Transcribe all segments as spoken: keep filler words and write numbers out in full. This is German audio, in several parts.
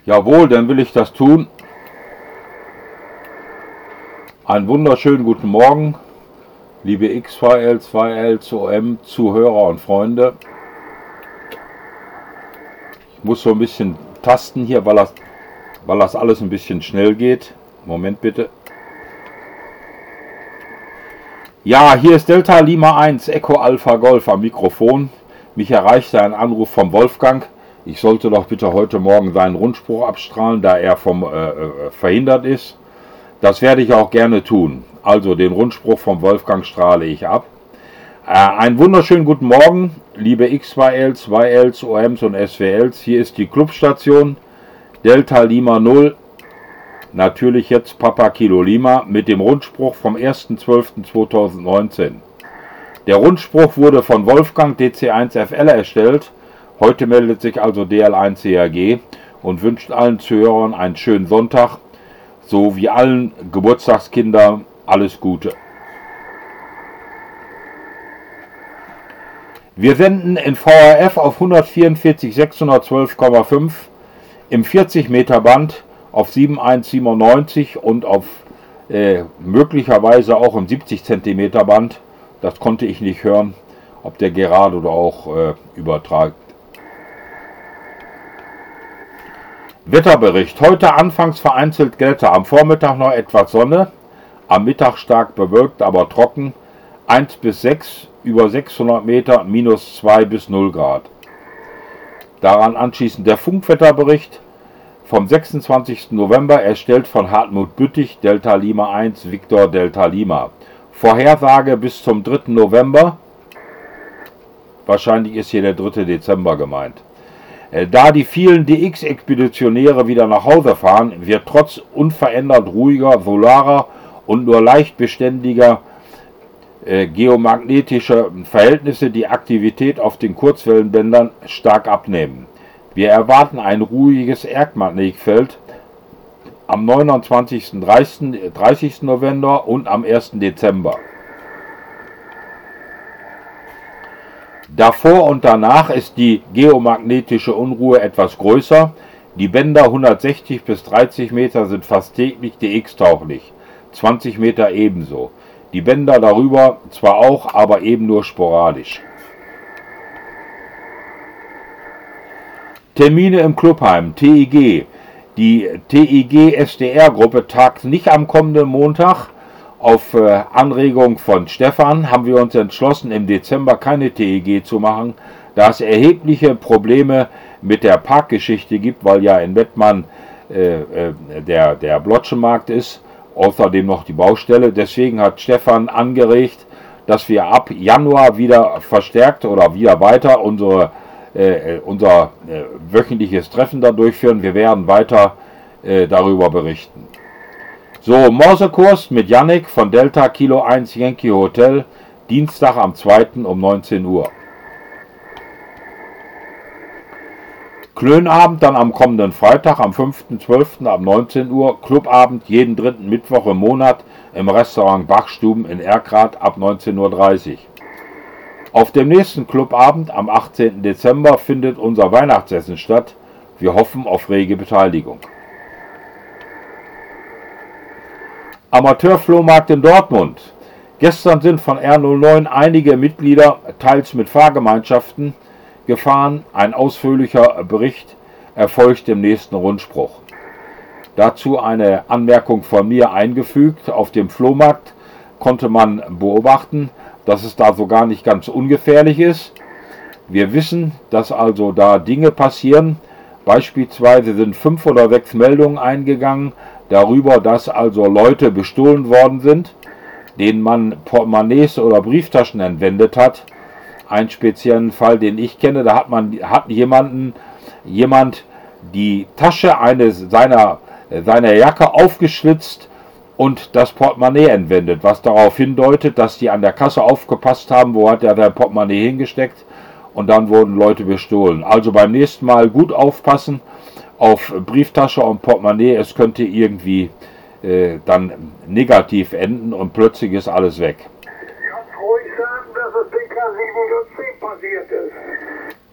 Jawohl, dann will ich das tun. Einen wunderschönen guten Morgen, liebe X zwei L zwei L zwei M Zuhörer und Freunde. Ich muss so ein bisschen tasten hier, weil das, weil das alles ein bisschen schnell geht. Moment bitte. Ja, hier ist Delta Lima eins Echo Alpha Golf am Mikrofon. Mich erreichte ein Anruf vom Wolfgang. Ich sollte doch bitte heute Morgen seinen Rundspruch abstrahlen, da er vom, äh, verhindert ist. Das werde ich auch gerne tun. Also den Rundspruch vom Wolfgang strahle ich ab. Äh, einen wunderschönen guten Morgen, liebe X zwei L zwei Ls, O Ms und S W Ls. Hier ist die Clubstation Delta Lima null. Natürlich jetzt Papa Kilo Lima mit dem Rundspruch vom ersten zwölften zweitausendneunzehn. Der Rundspruch wurde von Wolfgang D C eins F L erstellt. Heute meldet sich also D L eins C R G und wünscht allen Zuhörern einen schönen Sonntag, so wie allen Geburtstagskindern alles Gute. Wir senden in V H F auf hundertvierundvierzig sechshundertzwölf Komma fünf im vierzig Meter Band auf siebenundsiebzig und auf äh, möglicherweise auch im siebzig Zentimeter Band. Das konnte ich nicht hören, ob der gerade oder auch äh, übertragt. Wetterbericht. Heute anfangs vereinzelt Glätte, am Vormittag noch etwas Sonne, am Mittag stark bewölkt, aber trocken, eins bis sechs, über sechshundert Meter, minus zwei bis null Grad. Daran anschließend der Funkwetterbericht vom sechsundzwanzigsten November, erstellt von Hartmut Büttig, Delta Lima eins, Victor Delta Lima. Vorhersage bis zum dritten November, wahrscheinlich ist hier der dritte Dezember gemeint. Da die vielen D X-Expeditionäre wieder nach Hause fahren, wird trotz unverändert ruhiger, solarer und nur leicht beständiger äh, geomagnetischer Verhältnisse die Aktivität auf den Kurzwellenbändern stark abnehmen. Wir erwarten ein ruhiges Erdmagnetfeld am neunundzwanzigsten dreißigsten November und am ersten Dezember. Davor und danach ist die geomagnetische Unruhe etwas größer. Die Bänder hundertsechzig bis dreißig Meter sind fast täglich D X-tauglich, zwanzig Meter ebenso. Die Bänder darüber zwar auch, aber eben nur sporadisch. Termine im Clubheim, T I G. Die T I G S D R-Gruppe tagt nicht am kommenden Montag. Auf äh, Anregung von Stefan haben wir uns entschlossen, im Dezember keine T I G zu machen, da es erhebliche Probleme mit der Parkgeschichte gibt, weil ja in Wettmann äh, äh, der, der Blotschenmarkt ist, außerdem noch die Baustelle. Deswegen hat Stefan angeregt, dass wir ab Januar wieder verstärkt oder wieder weiter unsere, äh, unser äh, wöchentliches Treffen da durchführen. Wir werden weiter äh, darüber berichten. So, Morsekurs mit Yannick von Delta Kilo eins Yankee Hotel, Dienstag am zweiten um neunzehn Uhr. Klönabend dann am kommenden Freitag, am fünften zwölften ab neunzehn Uhr. Clubabend jeden dritten Mittwoch im Monat im Restaurant Bachstuben in Erkrath ab neunzehn Uhr dreißig. Auf dem nächsten Clubabend am achtzehnten Dezember findet unser Weihnachtsessen statt. Wir hoffen auf rege Beteiligung. Amateurflohmarkt in Dortmund. Gestern sind von R null neun einige Mitglieder, teils mit Fahrgemeinschaften, gefahren. Ein ausführlicher Bericht erfolgt im nächsten Rundspruch. Dazu eine Anmerkung von mir eingefügt. Auf dem Flohmarkt konnte man beobachten, dass es da so gar nicht ganz ungefährlich ist. Wir wissen, dass also da Dinge passieren. Beispielsweise sind fünf oder sechs Meldungen eingegangen, darüber, dass also Leute bestohlen worden sind, denen man Portemonnaies oder Brieftaschen entwendet hat. Einen speziellen Fall, den ich kenne, da hat man hat jemanden, jemand die Tasche eines seiner, seiner Jacke aufgeschlitzt und das Portemonnaie entwendet, was darauf hindeutet, dass die an der Kasse aufgepasst haben, wo hat er sein Portemonnaie hingesteckt, und dann wurden Leute bestohlen. Also beim nächsten Mal gut aufpassen auf Brieftasche und Portemonnaie, es könnte irgendwie äh, dann negativ enden und plötzlich ist alles weg. Ich kann ruhig sagen, dass es D K sieben J C passiert ist.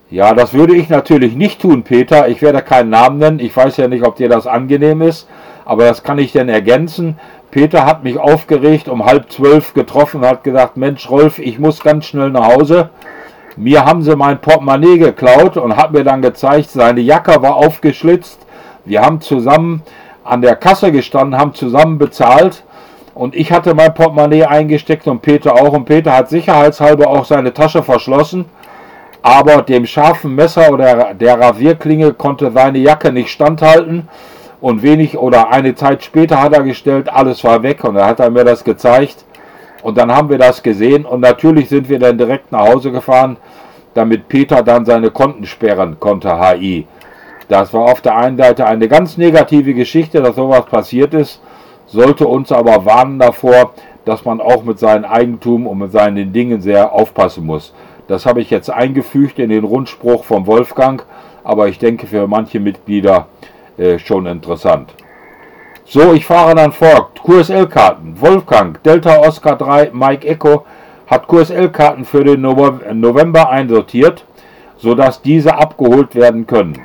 Ja, das würde ich natürlich nicht tun, Peter. Ich werde keinen Namen nennen. Ich weiß ja nicht, ob dir das angenehm ist, aber das kann ich denn ergänzen. Peter hat mich aufgeregt, um halb zwölf getroffen, hat gesagt, Mensch Rolf, ich muss ganz schnell nach Hause. Mir haben sie mein Portemonnaie geklaut und hat mir dann gezeigt, seine Jacke war aufgeschlitzt. Wir haben zusammen an der Kasse gestanden, haben zusammen bezahlt und ich hatte mein Portemonnaie eingesteckt und Peter auch. Und Peter hat sicherheitshalber auch seine Tasche verschlossen. Aber dem scharfen Messer oder der Rasierklinge konnte seine Jacke nicht standhalten und wenig oder eine Zeit später hat er gestellt, alles war weg und da hat er mir das gezeigt und dann haben wir das gesehen und natürlich sind wir dann direkt nach Hause gefahren, damit Peter dann seine Konten sperren konnte, H I. Das war auf der einen Seite eine ganz negative Geschichte, dass sowas passiert ist, sollte uns aber warnen davor, dass man auch mit seinem Eigentum und mit seinen Dingen sehr aufpassen muss. Das habe ich jetzt eingefügt in den Rundspruch von Wolfgang, aber ich denke für manche Mitglieder äh, schon interessant. So, ich fahre dann fort. Q S L-Karten. Wolfgang, Delta Oscar drei, Mike Echo hat Q S L-Karten für den November einsortiert, sodass diese abgeholt werden können.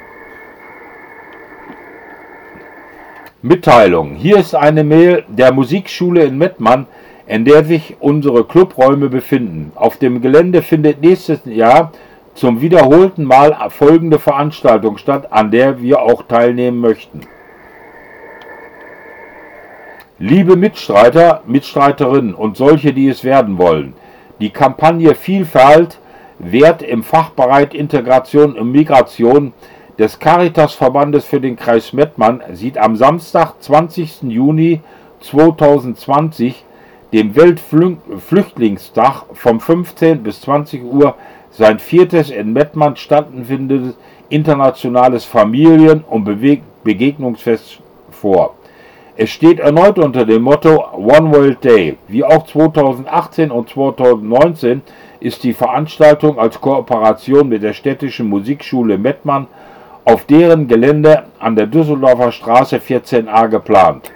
Mitteilung. Hier ist eine Mail der Musikschule in Mettmann, in der sich unsere Clubräume befinden. Auf dem Gelände findet nächstes Jahr zum wiederholten Mal folgende Veranstaltung statt, an der wir auch teilnehmen möchten. Liebe Mitstreiter, Mitstreiterinnen und solche, die es werden wollen, die Kampagne Vielfalt, Wert im Fachbereich Integration und Migration des Caritas-Verbandes für den Kreis Mettmann sieht am Samstag, zwanzigsten Juni zweitausendzwanzig, dem Weltflüchtlingstag vom fünfzehn bis zwanzig Uhr sein viertes in Mettmann stattfindendes internationales Familien- und Bewe- Begegnungsfest vor. Es steht erneut unter dem Motto One World Day. Wie auch zweitausendachtzehn und zweitausendneunzehn ist die Veranstaltung als Kooperation mit der städtischen Musikschule Mettmann auf deren Gelände an der Düsseldorfer Straße vierzehn a geplant.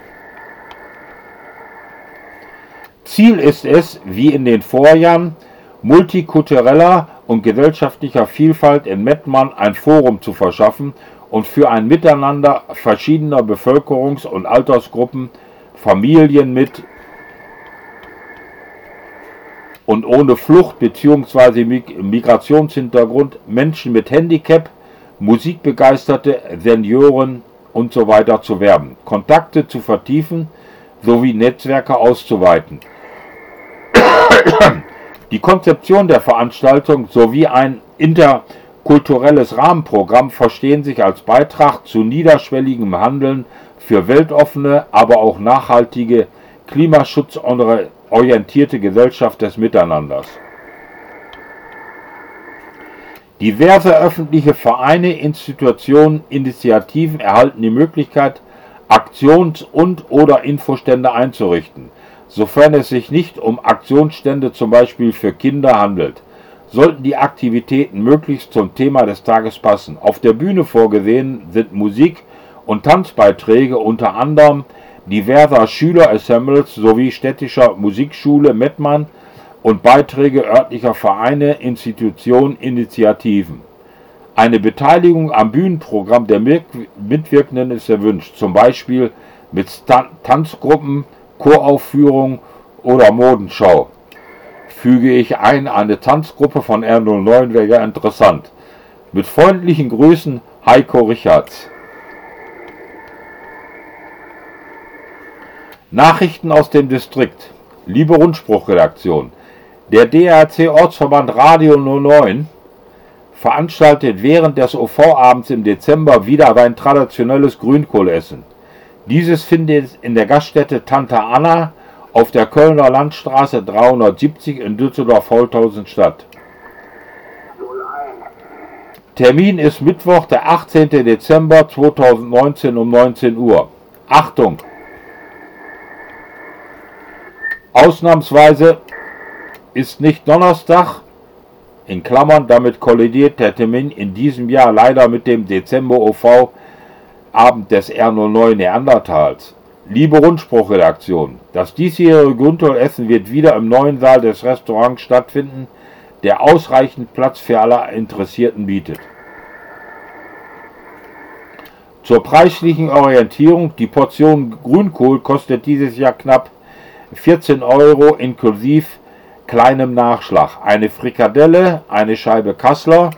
Ziel ist es, wie in den Vorjahren, multikultureller und gesellschaftlicher Vielfalt in Mettmann ein Forum zu verschaffen und für ein Miteinander verschiedener Bevölkerungs- und Altersgruppen, Familien mit und ohne Flucht bzw. Migrationshintergrund, Menschen mit Handicap, Musikbegeisterte, Senioren und so weiter zu werben, Kontakte zu vertiefen sowie Netzwerke auszuweiten. Die Konzeption der Veranstaltung sowie ein interkulturelles Rahmenprogramm verstehen sich als Beitrag zu niederschwelligem Handeln für weltoffene, aber auch nachhaltige, klimaschutzorientierte Gesellschaft des Miteinanders. Diverse öffentliche Vereine, Institutionen, Initiativen erhalten die Möglichkeit, Aktions- und/oder Infostände einzurichten, sofern es sich nicht um Aktionsstände zum Beispiel für Kinder handelt. Sollten die Aktivitäten möglichst zum Thema des Tages passen. Auf der Bühne vorgesehen sind Musik- und Tanzbeiträge unter anderem diverser Schülerensembles sowie städtischer Musikschule Mettmann und Beiträge örtlicher Vereine, Institutionen, Initiativen. Eine Beteiligung am Bühnenprogramm der Mitwirkenden ist erwünscht, zum Beispiel mit Tanzgruppen, Choraufführungen oder Modenschau. Füge ich ein, eine Tanzgruppe von R null neun wäre ja interessant. Mit freundlichen Grüßen, Heiko Richards. Nachrichten aus dem Distrikt. Liebe Rundspruchredaktion, der D R C-Ortsverband Radio null neun veranstaltet während des O V-Abends im Dezember wieder sein traditionelles Grünkohlessen. Dieses findet in der Gaststätte Tante Anna auf der Kölner Landstraße dreihundertsiebzig in Düsseldorf-Holthausen statt. Termin ist Mittwoch, der achtzehnten Dezember zweitausendneunzehn um neunzehn Uhr. Achtung! Ausnahmsweise ist nicht Donnerstag, in Klammern, damit kollidiert der Termin in diesem Jahr leider mit dem Dezember-O V-Abend des R null neun Neandertals. Liebe Rundspruchredaktion, das diesjährige Grünkohlessen wird wieder im neuen Saal des Restaurants stattfinden, der ausreichend Platz für alle Interessierten bietet. Zur preislichen Orientierung: Die Portion Grünkohl kostet dieses Jahr knapp vierzehn Euro inklusive kleinem Nachschlag. Eine Frikadelle, eine Scheibe Kassler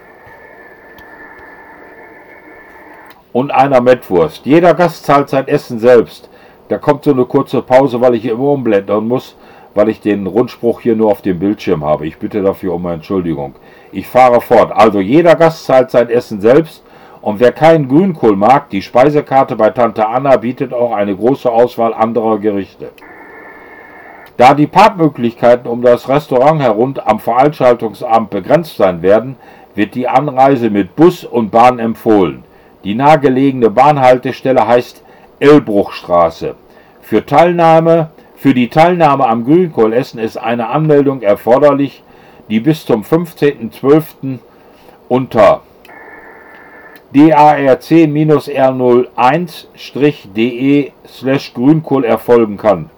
und einer Mettwurst. Jeder Gast zahlt sein Essen selbst. Da kommt so eine kurze Pause, weil ich hier immer umblättern muss, weil ich den Rundspruch hier nur auf dem Bildschirm habe. Ich bitte dafür um Entschuldigung. Ich fahre fort. Also jeder Gast zahlt sein Essen selbst. Und wer keinen Grünkohl mag, die Speisekarte bei Tante Anna bietet auch eine große Auswahl anderer Gerichte. Da die Parkmöglichkeiten um das Restaurant herum am Veranstaltungsabend begrenzt sein werden, wird die Anreise mit Bus und Bahn empfohlen. Die nahegelegene Bahnhaltestelle heißt Elbruchstraße. Für Teilnahme, für die Teilnahme am Grünkohlessen ist eine Anmeldung erforderlich, die bis zum fünfzehnten zwölften unter darc R null eins de slash Grünkohl erfolgen kann.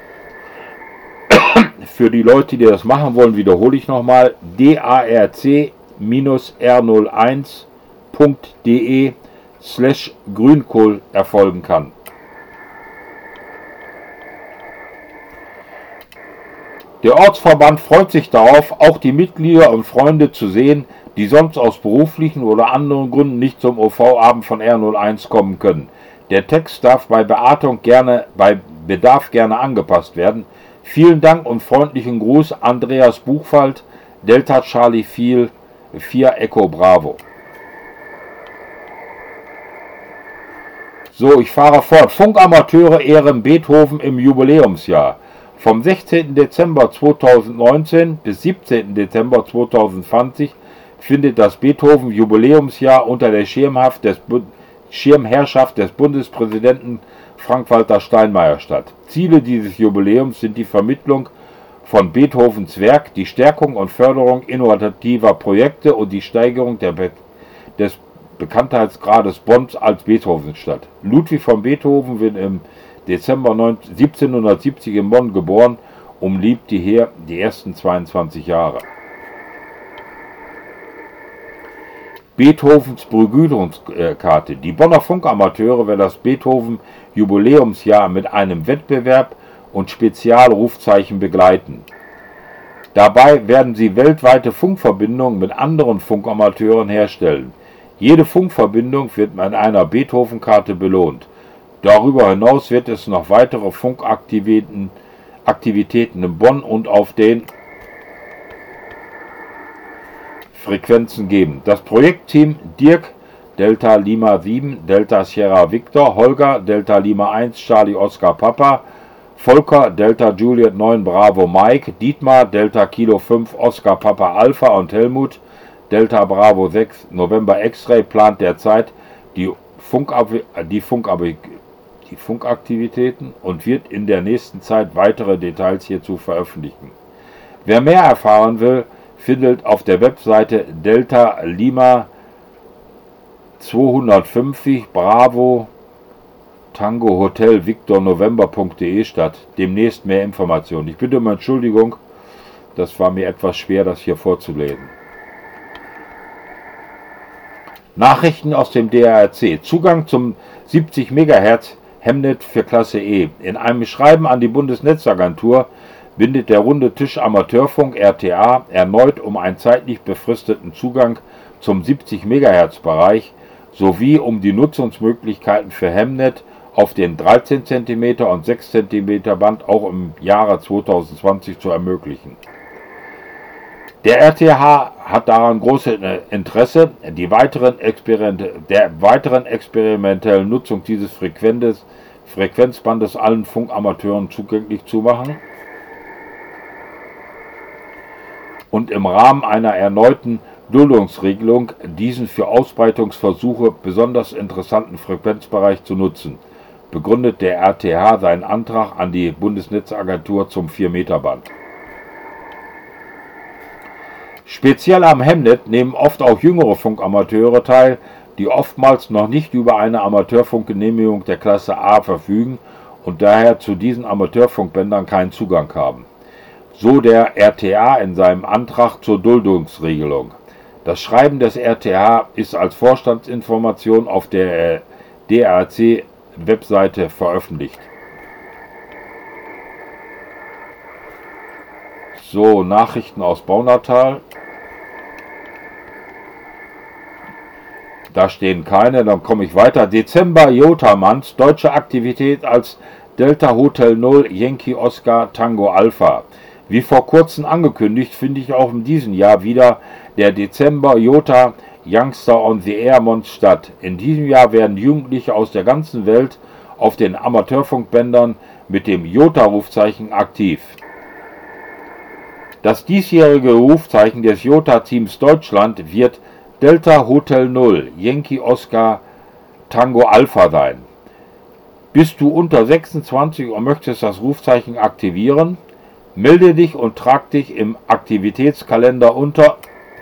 Für die Leute, die das machen wollen, wiederhole ich nochmal: darc R null eins de slash Grünkohl erfolgen kann. Der Ortsverband freut sich darauf, auch die Mitglieder und Freunde zu sehen, die sonst aus beruflichen oder anderen Gründen nicht zum O V-Abend von R null eins kommen können. Der Text darf bei Beachtung gerne, bei Bedarf gerne angepasst werden. Vielen Dank und freundlichen Gruß, Andreas Buchwald, Delta Charlie vier Echo Bravo. So, ich fahre fort. Funkamateure ehren Beethoven im Jubiläumsjahr. Vom sechzehnten Dezember zweitausendneunzehn bis siebzehnten Dezember zweitausendzwanzig findet das Beethoven-Jubiläumsjahr unter der Schirmhaft des Bu- Schirmherrschaft des Bundespräsidenten Frank-Walter Steinmeier statt. Ziele dieses Jubiläums sind die Vermittlung von Beethovens Werk, die Stärkung und Förderung innovativer Projekte und die Steigerung der Be- des Bekanntheitsgrades Bonns als Beethovenstadt. Ludwig von Beethoven wird im Dezember siebzehnhundertsiebzig in Bonn geboren und lebte hier die ersten zweiundzwanzig Jahre. Beethovens Begrüßungskarte. Die Bonner Funkamateure werden das Beethoven-Jubiläumsjahr mit einem Wettbewerb und Spezialrufzeichen begleiten. Dabei werden sie weltweite Funkverbindungen mit anderen Funkamateuren herstellen. Jede Funkverbindung wird mit einer Beethoven-Karte belohnt. Darüber hinaus wird es noch weitere Funkaktivitäten Aktivitäten in Bonn und auf den Frequenzen geben. Das Projektteam: Dirk, Delta Lima sieben, Delta Sierra Victor, Holger, Delta Lima eins, Charlie Oscar Papa, Volker, Delta Juliet neun Bravo Mike, Dietmar, Delta Kilo fünf Oscar Papa Alpha und Helmut, Delta Bravo sechs November X-Ray plant derzeit die, Funkab die, Funkab die Funkaktivitäten und wird in der nächsten Zeit weitere Details hierzu veröffentlichen. Wer mehr erfahren will, findet auf der Webseite Delta Lima zweihundertfünfzig Bravo Tango Hotel Victor November punkt de statt. Demnächst mehr Informationen. Ich bitte um Entschuldigung, das war mir etwas schwer, das hier vorzulesen. Nachrichten aus dem D R R C. Zugang zum siebzig Megahertz Hemnet für Klasse E. In einem Schreiben an die Bundesnetzagentur bindet der Runde Tisch Amateurfunk R T A erneut um einen zeitlich befristeten Zugang zum siebzig Megahertz Bereich sowie um die Nutzungsmöglichkeiten für Hemnet auf den dreizehn Zentimeter und sechs Zentimeter Band auch im Jahre zweitausendzwanzig zu ermöglichen. Der R T H hat daran großes Interesse, die weiteren der weiteren experimentellen Nutzung dieses Frequenz Frequenzbandes allen Funkamateuren zugänglich zu machen und im Rahmen einer erneuten Duldungsregelung diesen für Ausbreitungsversuche besonders interessanten Frequenzbereich zu nutzen, begründet der R T H seinen Antrag an die Bundesnetzagentur zum vier Meter Band. Speziell am Hemnet nehmen oft auch jüngere Funkamateure teil, die oftmals noch nicht über eine Amateurfunkgenehmigung der Klasse A verfügen und daher zu diesen Amateurfunkbändern keinen Zugang haben. So der R T A in seinem Antrag zur Duldungsregelung. Das Schreiben des R T A ist als Vorstandsinformation auf der D R A C-Webseite veröffentlicht. So, Nachrichten aus Baunatal. Da stehen keine, dann komme ich weiter. Dezember Jotamans, deutsche Aktivität als Delta Hotel null Yankee Oscar Tango Alpha. Wie vor kurzem angekündigt, finde ich auch in diesem Jahr wieder der Dezember Jota Youngster on the Air Mond statt. In diesem Jahr werden Jugendliche aus der ganzen Welt auf den Amateurfunkbändern mit dem Jota-Rufzeichen aktiv. Das diesjährige Rufzeichen des Jota-Teams Deutschland wird Delta Hotel null Yankee Oscar Tango Alpha sein. Bist du unter sechsundzwanzig und möchtest das Rufzeichen aktivieren? Melde dich und trag dich im Aktivitätskalender unter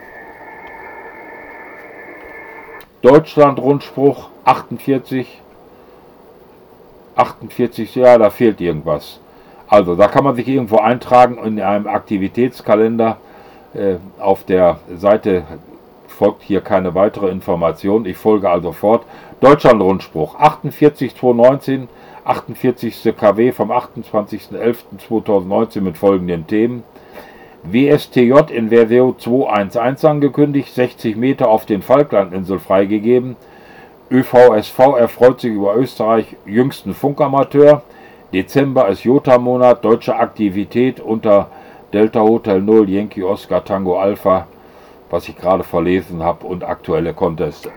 Deutschland-Rundspruch achtundvierzig, achtundvierzig, ja, da fehlt irgendwas. Also, da kann man sich irgendwo eintragen in einem Aktivitätskalender. Äh, auf der Seite folgt hier keine weitere Information. Ich folge also fort. Deutschland-Rundspruch achtundvierzig zweihundertneunzehn, achtundvierzigste K W vom achtundzwanzigsten elften zweitausendneunzehn mit folgenden Themen. W S T J in Version zweihundertelf angekündigt, sechzig Meter auf den Falklandinseln freigegeben. Ö V S V erfreut sich über Österreich jüngsten Funkamateur. Dezember ist Jota-Monat, deutsche Aktivität unter Delta Hotel null Yankee Oscar Tango Alpha, was ich gerade verlesen habe, und aktuelle Contests.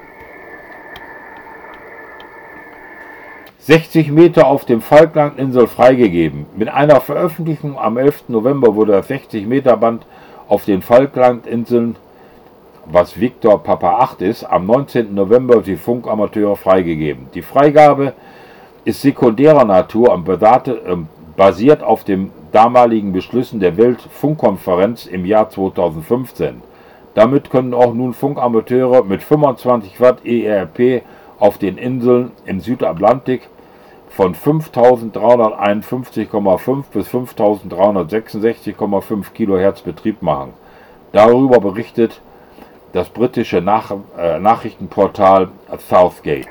sechzig Meter auf dem Falklandinseln freigegeben. Mit einer Veröffentlichung am elften November wurde das sechzig Meter Band auf den Falklandinseln, was Victor Papa acht ist, am neunzehnten November die Funkamateure freigegeben. Die Freigabe ist sekundärer Natur und basiert auf den damaligen Beschlüssen der Weltfunkkonferenz im Jahr zweitausendfünfzehn. Damit können auch nun Funkamateure mit fünfundzwanzig Watt E R P auf den Inseln im Südatlantik von fünftausenddreihunderteinundfünfzig Komma fünf bis fünftausenddreihundertsechsundsechzig Komma fünf Kilohertz Betrieb machen. Darüber berichtet das britische Nach äh, Nachrichtenportal Southgate.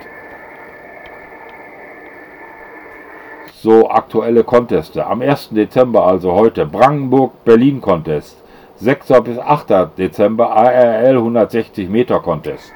So, aktuelle Conteste. Am ersten Dezember, also heute, Brandenburg-Berlin Contest. sechster bis achter Dezember A R L hundertsechzig Meter Contest.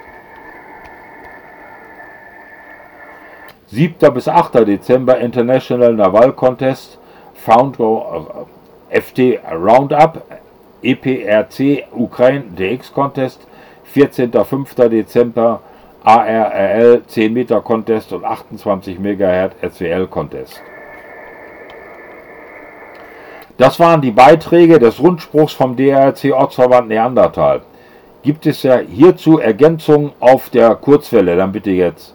siebter bis achter Dezember International Naval Contest, Founder F T Roundup, E P R C Ukraine D X Contest, vierzehnter bis fünfter Dezember A R L zehn Meter Contest und achtundzwanzig Megahertz S W L Contest. Das waren die Beiträge des Rundspruchs vom D R C Ortsverband Neandertal. Gibt es ja hierzu Ergänzungen auf der Kurzwelle, dann bitte jetzt.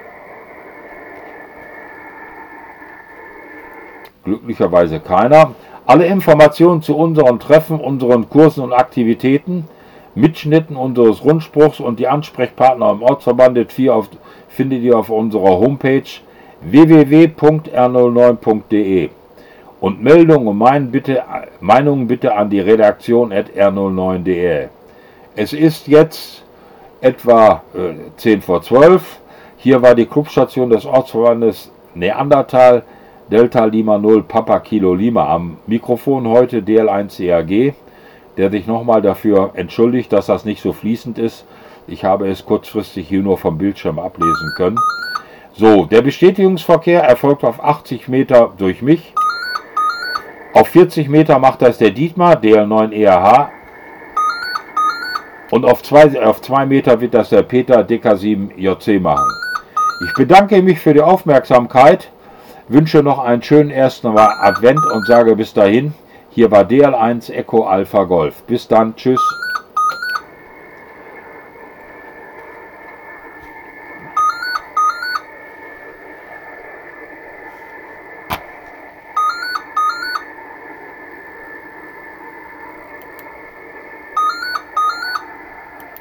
Glücklicherweise keiner. Alle Informationen zu unseren Treffen, unseren Kursen und Aktivitäten, Mitschnitten unseres Rundspruchs und die Ansprechpartner im Ortsverband vier auf, findet ihr auf unserer Homepage w w w punkt r null neun punkt d e. Und Meldungen und Meinungen bitte, Meinungen bitte an die Redaktion at r null neun punkt d e. Es ist jetzt etwa äh, zehn vor zwölf. Hier war die Clubstation des Ortsverbandes Neandertal, Delta Lima null Papa Kilo Lima am Mikrofon heute, D L eins C A G, der sich nochmal dafür entschuldigt, dass das nicht so fließend ist. Ich habe es kurzfristig hier nur vom Bildschirm ablesen können. So, der Bestätigungsverkehr erfolgt auf achtzig Meter durch mich. Auf vierzig Meter macht das der Dietmar, D L neun E R H. Und auf zwei, auf zwei Meter wird das der Peter, D K sieben J C machen. Ich bedanke mich für die Aufmerksamkeit, wünsche noch einen schönen ersten Advent und sage bis dahin, hier war D L eins Echo Alpha Golf. Bis dann, tschüss.